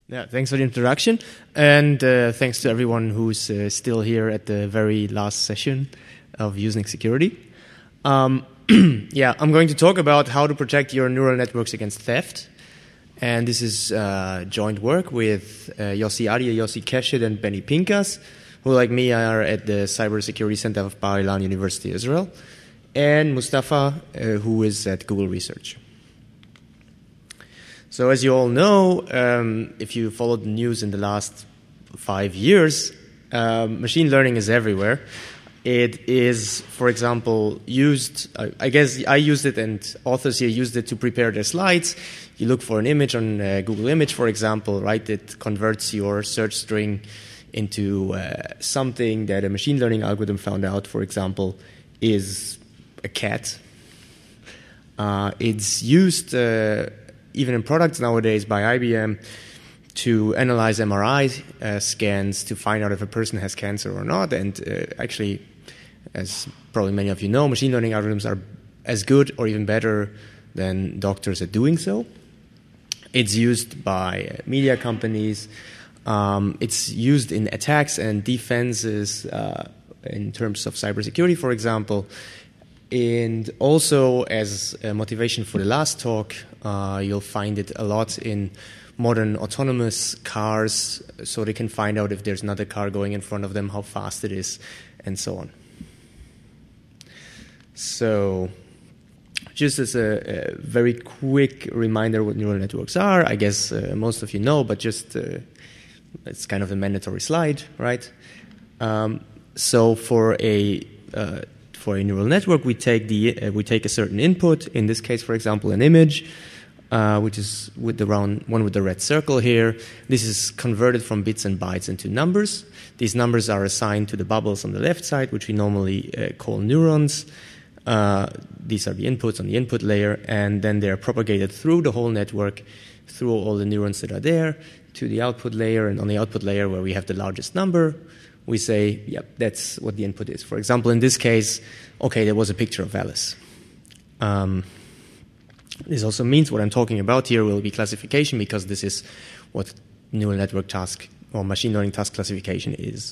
Yeah, thanks for the introduction, and thanks to everyone who's still here at the very last session of Using Security. Yeah, I'm going to talk about how to protect your neural networks against theft. And this is joint work with Yossi Adia, Yossi Keshet, and Benny Pinkas, who, like me, are at the Cybersecurity Center of Bar Ilan University, Israel, and Mustafa, who is at Google Research. So as you all know, if you followed the news in the last 5 years, machine learning is everywhere. It is, for example, used, I guess I used it and authors here used it to prepare their slides. You look for an image on Google Image, for example, right? It converts your search string into something that a machine learning algorithm found out, for example, is a cat. It's used even in products nowadays by IBM to analyze MRI scans to find out if a person has cancer or not. And actually, as probably many of you know, machine learning algorithms are as good or even better than doctors at doing so. It's used by media companies. It's used in attacks and defenses in terms of cybersecurity, for example. And also, as a motivation for the last talk, you'll find it a lot in modern autonomous cars, so they can find out if there's another car going in front of them, how fast it is, and so on. So, just as a very quick reminder what neural networks are, I guess most of you know, but just it's kind of a mandatory slide, right? So for a neural network, we take a certain input. In this case, for example, an image, which is with the one with the red circle here. This is converted from bits and bytes into numbers. These numbers are assigned to the bubbles on the left side, which we normally call neurons. These are the inputs on the input layer, and then they're propagated through the whole network, through all the neurons that are there, to the output layer. And on the output layer, where we have the largest number, we say, yep, that's what the input is. For example, in this case, okay, there was a picture of Alice. This also means what I'm talking about here will be classification, because this is what neural network task or machine learning task classification is.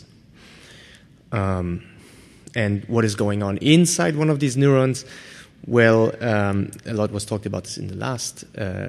And what is going on inside one of these neurons? Well, a lot was talked about this in the last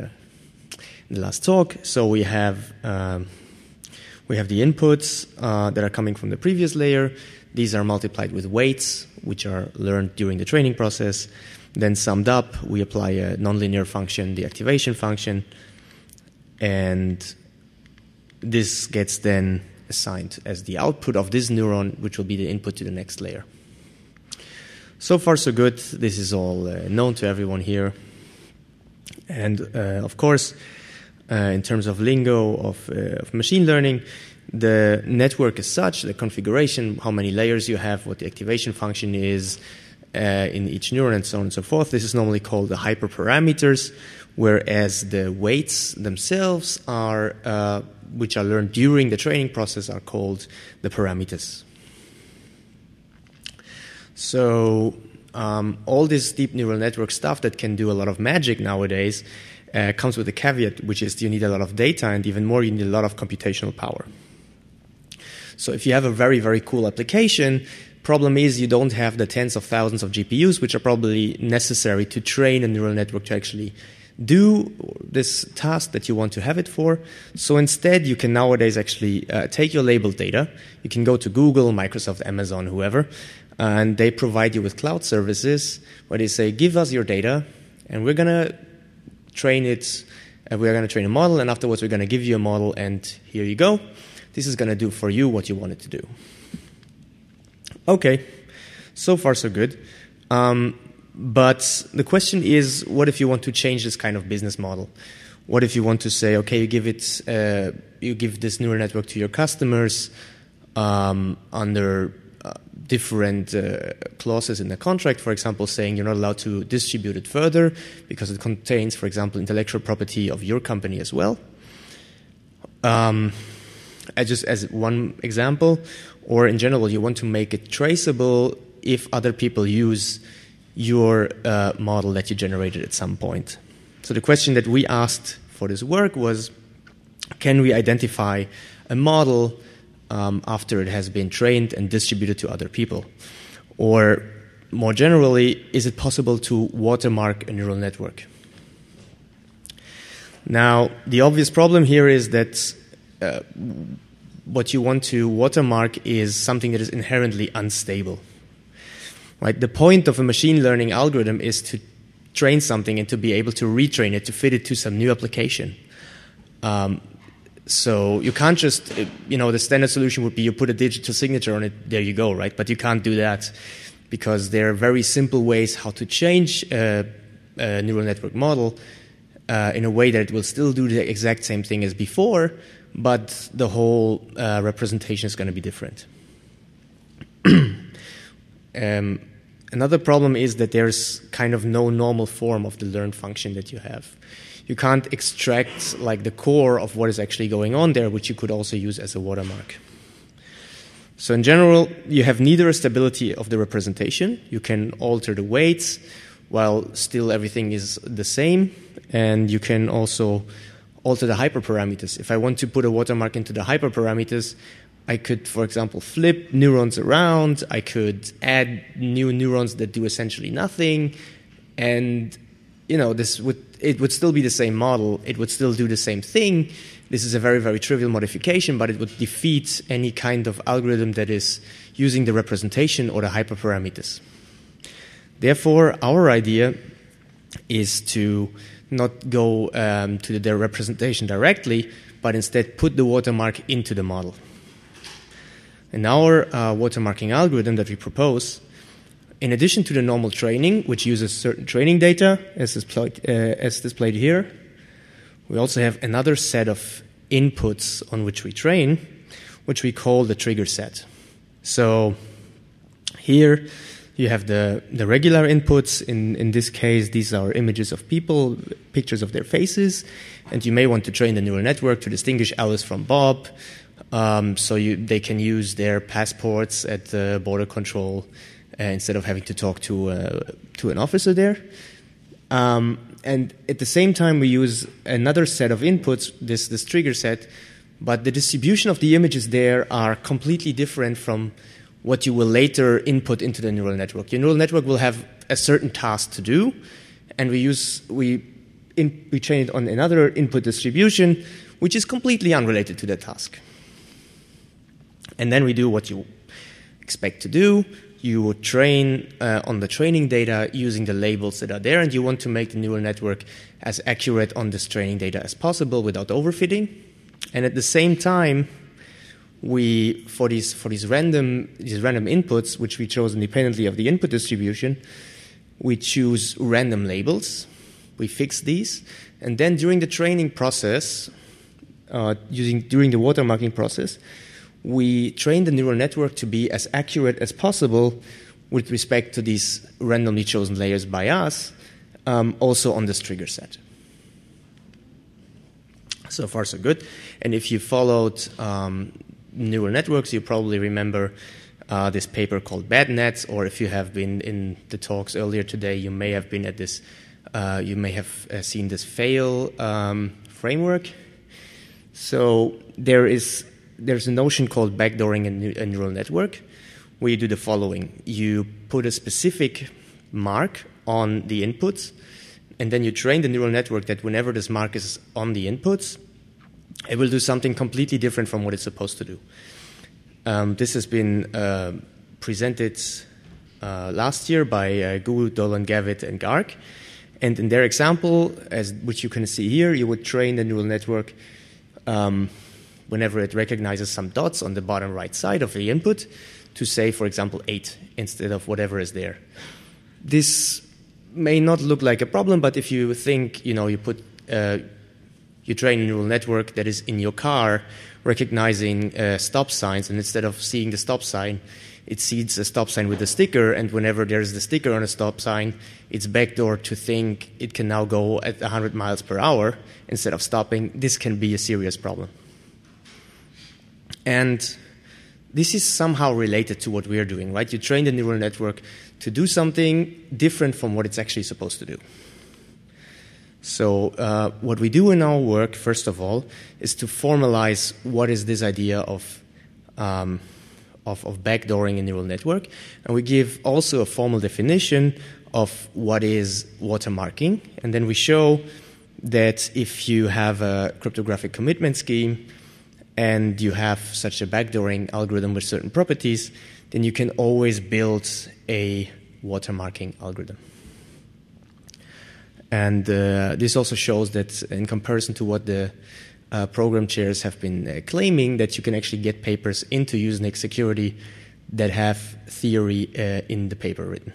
talk. So we have the inputs that are coming from the previous layer. These are multiplied with weights, which are learned during the training process. Then summed up, we apply a nonlinear function, the activation function, and this gets then assigned as the output of this neuron, which will be the input to the next layer. So far, so good. This is all known to everyone here. And of course, in terms of lingo of machine learning, the network as such, the configuration, how many layers you have, what the activation function is in each neuron, and so on and so forth. This is normally called the hyperparameters, whereas the weights themselves are, which are learned during the training process, are called the parameters. So all this deep neural network stuff that can do a lot of magic nowadays comes with a caveat, which is you need a lot of data, and even more, you need a lot of computational power. So if you have a very, very cool application, problem is you don't have the tens of thousands of GPUs, which are probably necessary to train a neural network to actually do this task that you want to have it for. So instead, you can nowadays actually take your labeled data. You can go to Google, Microsoft, Amazon, whoever, and they provide you with cloud services where they say, give us your data, and we're going to train it. We're going to train a model, and afterwards we're going to give you a model, and here you go. This is going to do for you what you want it to do. Okay, so far so good. But the question is, what if you want to change this kind of business model? What if you want to say, okay, you give this neural network to your customers under different clauses in the contract, for example, saying you're not allowed to distribute it further because it contains, for example, intellectual property of your company as well. Just as one example, or in general, you want to make it traceable if other people use your model that you generated at some point. So the question that we asked for this work was, can we identify a model after it has been trained and distributed to other people? Or more generally, is it possible to watermark a neural network? Now, the obvious problem here is that what you want to watermark is something that is inherently unstable. Right? The point of a machine learning algorithm is to train something and to be able to retrain it, to fit it to some new application. So you can't just, the standard solution would be you put a digital signature on it, there you go, right? But you can't do that because there are very simple ways how to change a neural network model in a way that it will still do the exact same thing as before, but the whole representation is going to be different. Another problem is that there's kind of no normal form of the learned function that you have. You can't extract like the core of what is actually going on there, which you could also use as a watermark. So in general, you have neither a stability of the representation. You can alter the weights while still everything is the same. And you can also alter the hyperparameters. If I want to put a watermark into the hyperparameters, I could, for example, flip neurons around. I could add new neurons that do essentially nothing. And it would still be the same model. It would still do the same thing. This is a very, very trivial modification, but it would defeat any kind of algorithm that is using the representation or the hyperparameters. Therefore, our idea is to not go to the representation directly, but instead put the watermark into the model. And our watermarking algorithm that we propose, in addition to the normal training, which uses certain training data, as displayed here, we also have another set of inputs on which we train, which we call the trigger set. So here you have the regular inputs. In this case, these are images of people, pictures of their faces, and you may want to train the neural network to distinguish Alice from Bob, so they can use their passports at the border control instead of having to talk to an officer there. And at the same time, we use another set of inputs, this trigger set, but the distribution of the images there are completely different from what you will later input into the neural network. Your neural network will have a certain task to do, and we train it on another input distribution, which is completely unrelated to that task. And then we do what you expect to do. You would train on the training data using the labels that are there, and you want to make the neural network as accurate on this training data as possible without overfitting. And at the same time, for these random inputs, which we chose independently of the input distribution, we choose random labels. We fix these, and then during the training process, during the watermarking process, we train the neural network to be as accurate as possible with respect to these randomly chosen layers by us, also on this trigger set. So far, so good. And if you followed neural networks, you probably remember this paper called BadNets, or if you have been in the talks earlier today, you may have been at this, you may have seen this FAIL framework. So there's a notion called backdooring a neural network, where you do the following. You put a specific mark on the inputs, and then you train the neural network that whenever this mark is on the inputs, it will do something completely different from what it's supposed to do. This has been presented last year by Gu, Dolan, Gavitt, and Garg. And in their example, which you can see here, you would train the neural network whenever it recognizes some dots on the bottom right side of the input to say, for example, 8 instead of whatever is there. This may not look like a problem, but if you think, you train a neural network that is in your car recognizing stop signs, and instead of seeing the stop sign, it sees a stop sign with a sticker, and whenever there's the sticker on a stop sign, it's backdoor to think it can now go at 100 miles per hour instead of stopping. This can be a serious problem. And this is somehow related to what we're doing, right? You train the neural network to do something different from what it's actually supposed to do. So what we do in our work, first of all, is to formalize what is this idea of backdooring a neural network, and we give also a formal definition of what is watermarking, and then we show that if you have a cryptographic commitment scheme and you have such a backdooring algorithm with certain properties, then you can always build a watermarking algorithm. And this also shows that in comparison to what the program chairs have been claiming, that you can actually get papers into Usenix security that have theory in the paper written.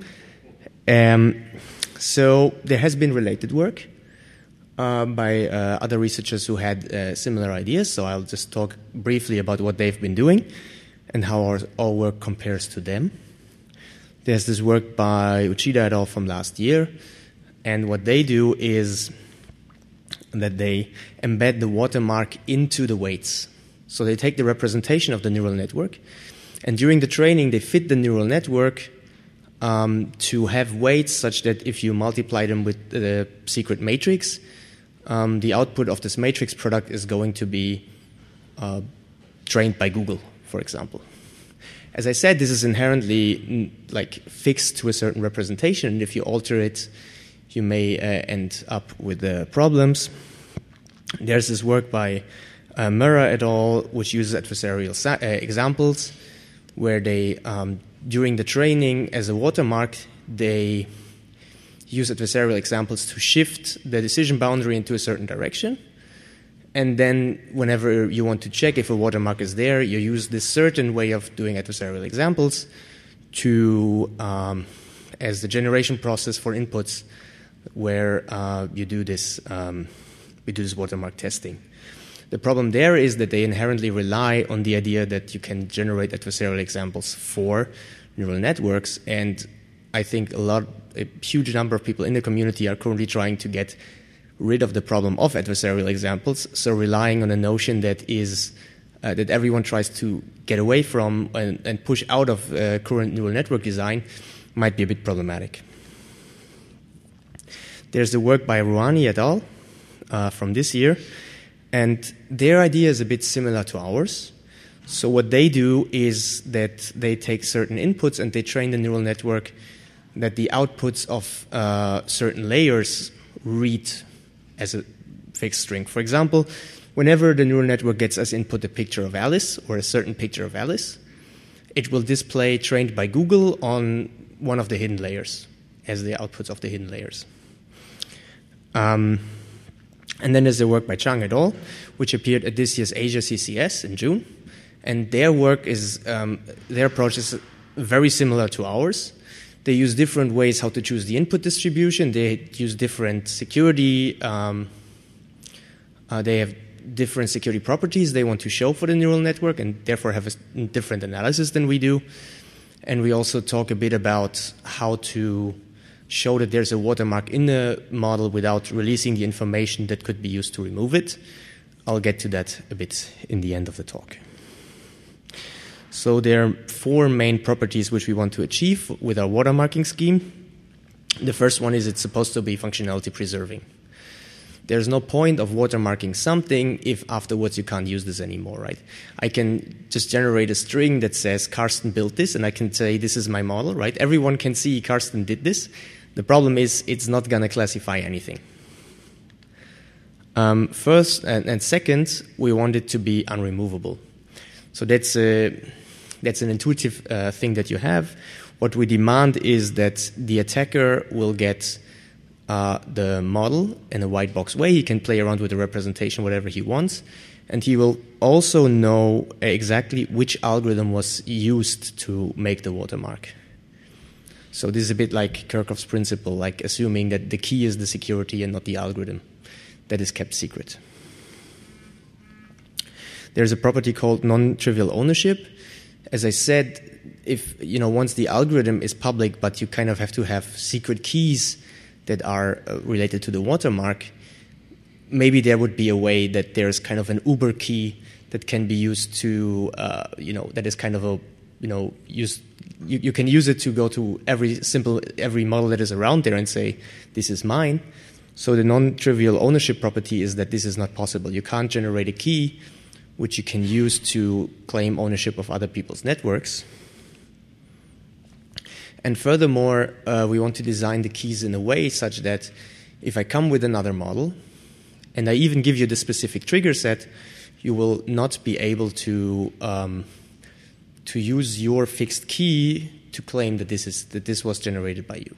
So there has been related work by other researchers who had similar ideas. So I'll just talk briefly about what they've been doing and how our work compares to them. There's this work by Uchida et al. From last year. And what they do is that they embed the watermark into the weights. So they take the representation of the neural network, and during the training, they fit the neural network to have weights such that if you multiply them with the secret matrix, the output of this matrix product is going to be trained by Google, for example. As I said, this is inherently fixed to a certain representation, and if you alter it, you may end up with problems. There's this work by Murrah et al., which uses adversarial examples, where they, during the training as a watermark, they use adversarial examples to shift the decision boundary into a certain direction. And then whenever you want to check if a watermark is there, you use this certain way of doing adversarial examples to as the generation process for inputs, where you do this watermark testing. The problem there is that they inherently rely on the idea that you can generate adversarial examples for neural networks, and I think a huge number of people in the community are currently trying to get rid of the problem of adversarial examples, so relying on a notion that is that everyone tries to get away from and push out of current neural network design might be a bit problematic. There's the work by Rouhani et al. From this year, and their idea is a bit similar to ours. So what they do is that they take certain inputs and they train the neural network that the outputs of certain layers read as a fixed string. For example, whenever the neural network gets as input a picture of Alice or a certain picture of Alice, it will display trained by Google on one of the hidden layers as the outputs of the hidden layers. And then there's the work by Chang et al., which appeared at this year's Asia CCS in June. And their work is, their approach is very similar to ours. They use different ways how to choose the input distribution. They use different security. They have different security properties they want to show for the neural network, and therefore have a different analysis than we do. And we also talk a bit about how to show that there's a watermark in the model without releasing the information that could be used to remove it. I'll get to that a bit in the end of the talk. So there are 4 main properties which we want to achieve with our watermarking scheme. The first one is it's supposed to be functionality preserving. There's no point of watermarking something if afterwards you can't use this anymore, right? I can just generate a string that says Karsten built this, and I can say this is my model, right? Everyone can see Karsten did this. The problem is it's not going to classify anything. First and second, we want it to be unremovable. So that's an intuitive thing that you have. What we demand is that the attacker will get the model in a white box way. He can play around with the representation whatever he wants, and he will also know exactly which algorithm was used to make the watermark. So this is a bit like Kerckhoffs's principle, like assuming that the key is the security and not the algorithm that is kept secret. There's a property called non-trivial ownership. As I said, if once the algorithm is public, but you kind of have to have secret keys that are related to the watermark, maybe there would be a way that there's kind of an Uber key that can be used to, that is kind of a, you can use it to go to every model that is around there and say, this is mine. So the non-trivial ownership property is that this is not possible. You can't generate a key which you can use to claim ownership of other people's networks. And furthermore, we want to design the keys in a way such that if I come with another model, and I even give you the specific trigger set, you will not be able to use your fixed key to claim that this was generated by you.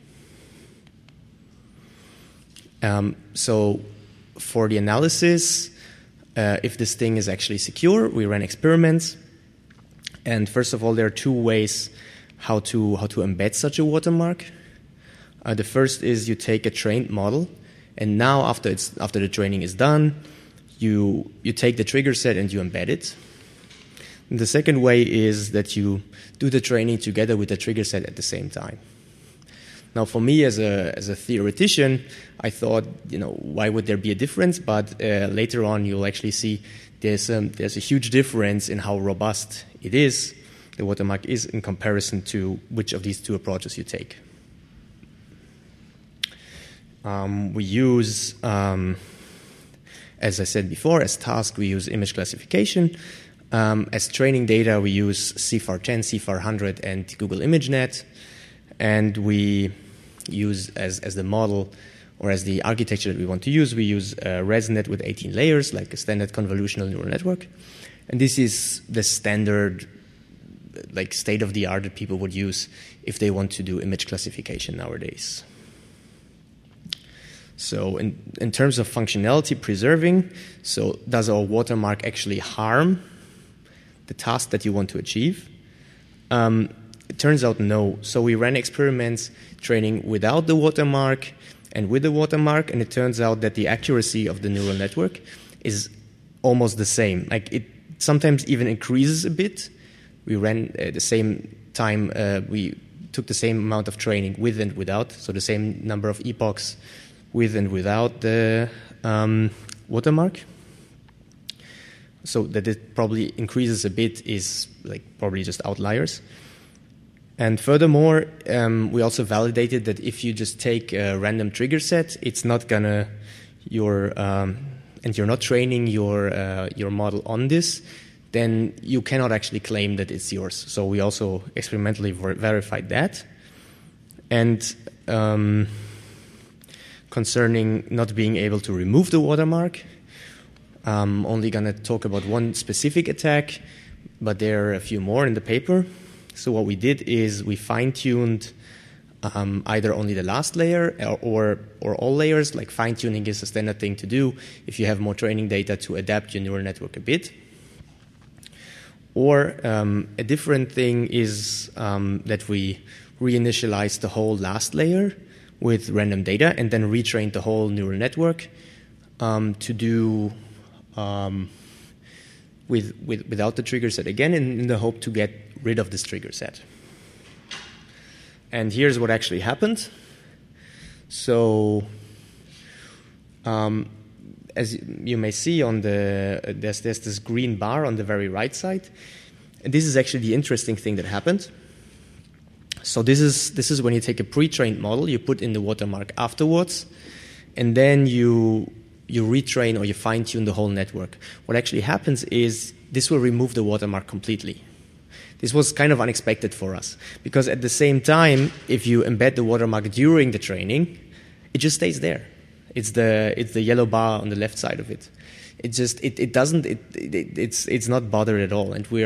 So for the analysis, if this thing is actually secure, we ran experiments. And first of all, there are two ways how to embed such a watermark. The first is you take a trained model, and now after the training is done, you take the trigger set and you embed it. And the second way is that you do the training together with the trigger set at the same time. Now, for me as a theoretician, I thought, why would there be a difference? But later on, you'll actually see there's a huge difference in how robust it is, the watermark is, in comparison to which of these two approaches you take. We use, as I said before, as task, we use image classification. As training data, we use CIFAR 10, CIFAR 100, and Google ImageNet. And we use, as the model, or as the architecture that we want to use, we use ResNet with 18 layers, like a standard convolutional neural network. And this is the standard, like, state-of-the-art that people would use if they want to do image classification nowadays. So in terms of functionality preserving, so does our watermark actually harm the task that you want to achieve? It turns out no. So we ran experiments training without the watermark and with the watermark, and it turns out that the accuracy of the neural network is almost the same. Like, it sometimes even increases a bit. We ran the same time, we took the same amount of training with and without, so the same number of epochs with and without the watermark. So that it probably increases a bit is like probably just outliers. And furthermore, we also validated that if you just take a random trigger set, it's not gonna and you're not training your model on this, then you cannot actually claim that it's yours. So we also experimentally verified that. And concerning not being able to remove the watermark, I'm only going to talk about one specific attack, but there are a few more in the paper. So what we did is we fine-tuned either only the last layer or all layers. Like, fine-tuning is a standard thing to do if you have more training data to adapt your neural network a bit. Or a different thing is that we reinitialized the whole last layer with random data and then retrained the whole neural network to do without the trigger set again, in the hope to get rid of this trigger set. And here's what actually happened. So as you may see on there's this green bar on the very right side. And this is actually the interesting thing that happened. So this is when you take a pre-trained model, you put in the watermark afterwards, and then you retrain or you fine-tune the whole network. What actually happens is this will remove the watermark completely. This was kind of unexpected for us, because at the same time, if you embed the watermark during the training, it just stays there. It's the yellow bar on the left side of it. It's not bothered at all, and we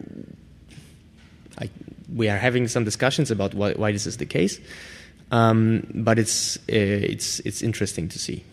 are having some discussions about why this is the case, but it's interesting to see.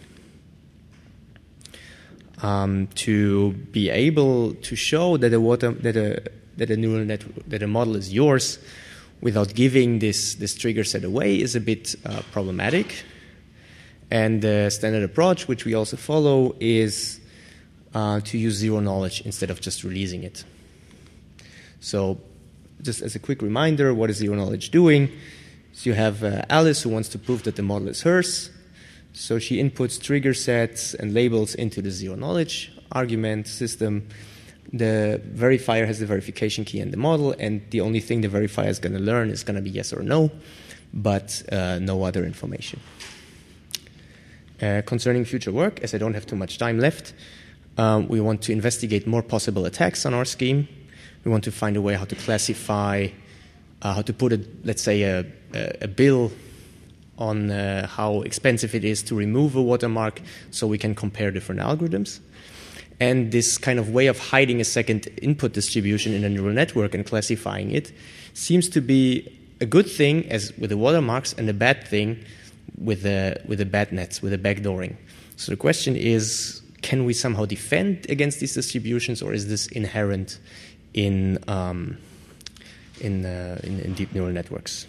To be able to show that a neural network, that a model is yours without giving this trigger set away is a bit problematic. And the standard approach, which we also follow, is to use zero knowledge instead of just releasing it. So just as a quick reminder, what is zero knowledge doing? So you have Alice who wants to prove that the model is hers. So she inputs trigger sets and labels into the zero knowledge argument system. The verifier has the verification key in the model, and the only thing the verifier is going to learn is going to be yes or no, but no other information. Concerning future work, as I don't have too much time left, we want to investigate more possible attacks on our scheme. We want to find a way how to classify, how to put, let's say, a bill on how expensive it is to remove a watermark so we can compare different algorithms. And this kind of way of hiding a second input distribution in a neural network and classifying it seems to be a good thing as with the watermarks and a bad thing with the bad nets, with the backdooring. So the question is, can we somehow defend against these distributions, or is this inherent in deep neural networks?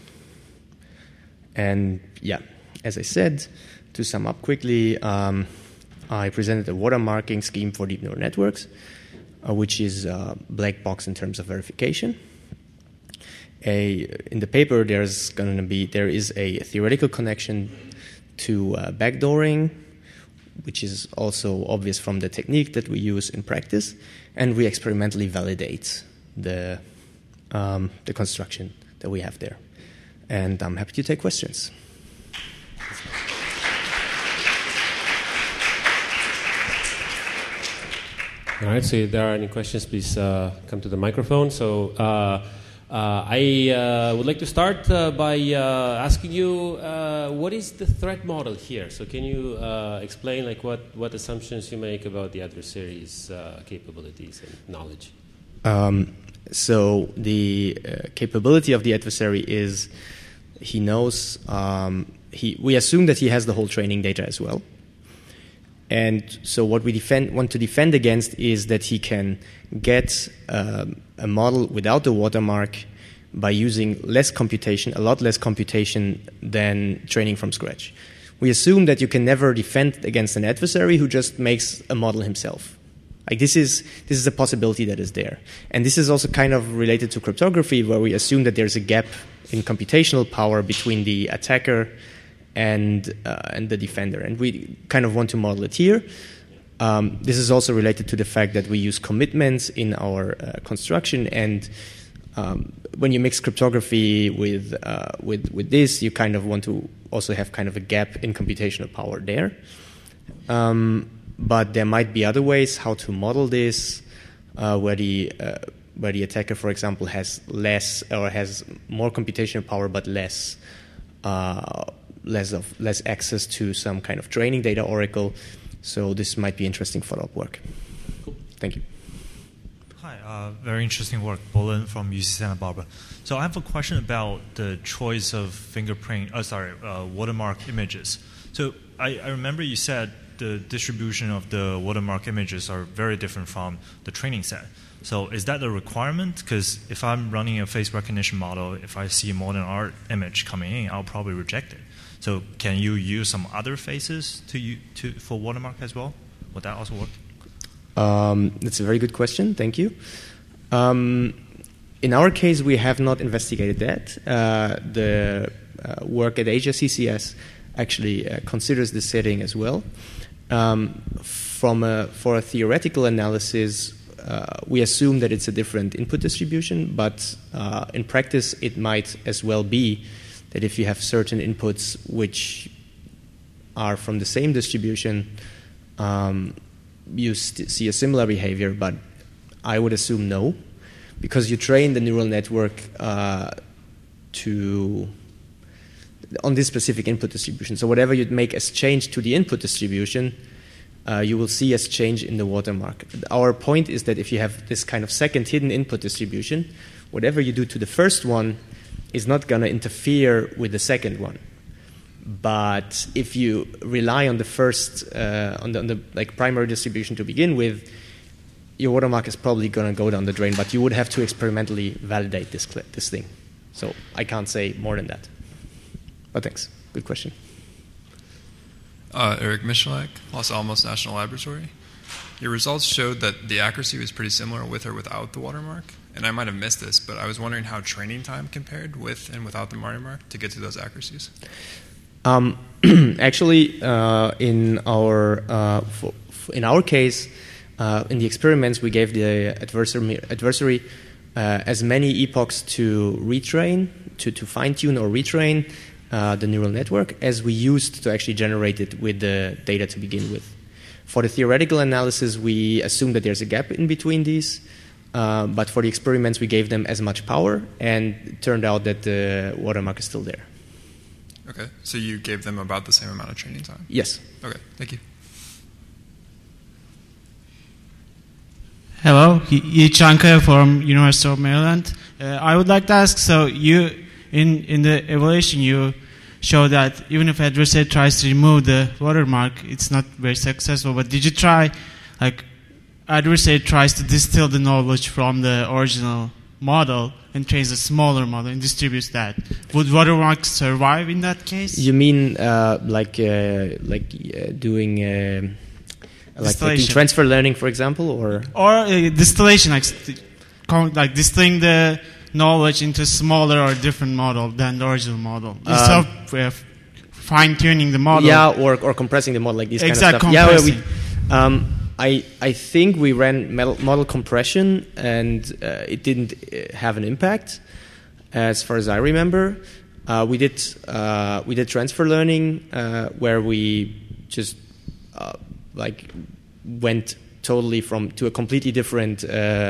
And yeah, as I said, to sum up quickly, I presented a watermarking scheme for deep neural networks, which is a black box in terms of verification. In the paper, there is a theoretical connection to backdooring, which is also obvious from the technique that we use in practice, and we experimentally validate the construction that we have there. And I'm happy to take questions. All right, so if there are any questions, please come to the microphone. So I would like to start by asking you, what is the threat model here? So can you explain what assumptions you make about the adversary's capabilities and knowledge? So the capability of the adversary is he knows, we assume that he has the whole training data as well. And so what we want to defend against is that he can get a model without the watermark by using less computation, a lot less computation than training from scratch. We assume that you can never defend against an adversary who just makes a model himself. Like this is a possibility that is there. And this is also kind of related to cryptography, where we assume that there's a gap in computational power between the attacker and the defender, and we kind of want to model it here. This is also related to the fact that we use commitments in our construction, and when you mix cryptography with this, you kind of want to also have kind of a gap in computational power there. But there might be other ways how to model this, where the attacker, for example, has less or has more computational power but less access to some kind of training data oracle. So this might be interesting follow-up work. Cool. Thank you. Hi, very interesting work, Bolin from UC Santa Barbara. So I have a question about the choice of watermark images. So I remember you said the distribution of the watermark images are very different from the training set. So is that a requirement? Because if I'm running a face recognition model, if I see a modern art image coming in, I'll probably reject it. So can you use some other faces for watermark as well? Would that also work? That's a very good question. Thank you. In our case, we have not investigated that. The work at Asia CCS actually considers this setting as well. For a theoretical analysis, we assume that it's a different input distribution, but in practice, it might as well be that if you have certain inputs which are from the same distribution, you see a similar behavior, but I would assume no, because you train the neural network on this specific input distribution. So whatever you make as change to the input distribution, you will see as change in the watermark. Our point is that if you have this kind of second hidden input distribution, whatever you do to the first one is not going to interfere with the second one. But if you rely on the first, on the primary distribution to begin with, your watermark is probably going to go down the drain. But you would have to experimentally validate this thing. So I can't say more than that. But thanks. Good question. Eric Michalak, Los Alamos National Laboratory. Your results showed that the accuracy was pretty similar with or without the watermark. And I might have missed this, but I was wondering how training time compared with and without the watermark to get to those accuracies. Actually, in our case, in the experiments, we gave the adversary as many epochs to retrain, to fine-tune or retrain, the neural network as we used to actually generate it with the data to begin with. For the theoretical analysis, we assume that there's a gap in between these, but for the experiments, we gave them as much power, and it turned out that the watermark is still there. Okay, so you gave them about the same amount of training time? Yes. Okay, thank you. Hello, Yi Chanka from University of Maryland. I would like to ask, so you, in the evaluation, you show that even if adversary tries to remove the watermark, it's not very successful. But did you try, like, adversary tries to distill the knowledge from the original model and trains a smaller model and distributes that? Would watermark survive in that case? You mean doing transfer learning, for example, or distillation, like distilling the knowledge into a smaller or different model than the original model. Instead of fine-tuning the model. Yeah, or compressing the model, like this kind of stuff. Compressing. Yeah, I think we ran model compression, and it didn't have an impact, as far as I remember. We did transfer learning, where we just went totally to a completely different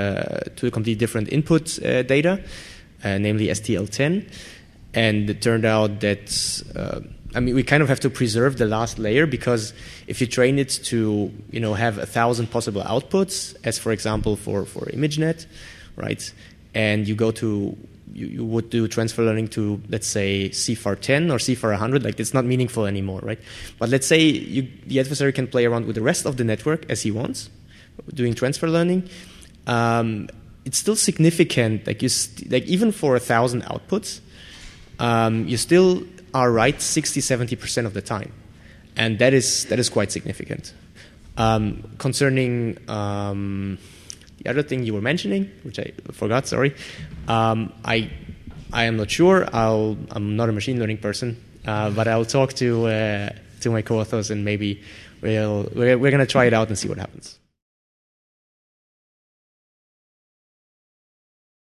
input data, namely STL10, and it turned out that we kind of have to preserve the last layer, because if you train it to have 1,000 possible outputs, as for example for ImageNet, right, and you would do transfer learning to, let's say, CFAR 10 or CFAR 100, like it's not meaningful anymore, right? But let's say the adversary can play around with the rest of the network as he wants, doing transfer learning. It's still significant, even for 1,000 outputs, you still are right 60-70% of the time, and that is quite significant. Concerning the other thing you were mentioning, which I forgot, sorry, I am not sure. I'm not a machine learning person, but I'll talk to my co-authors, and maybe we're going to try it out and see what happens.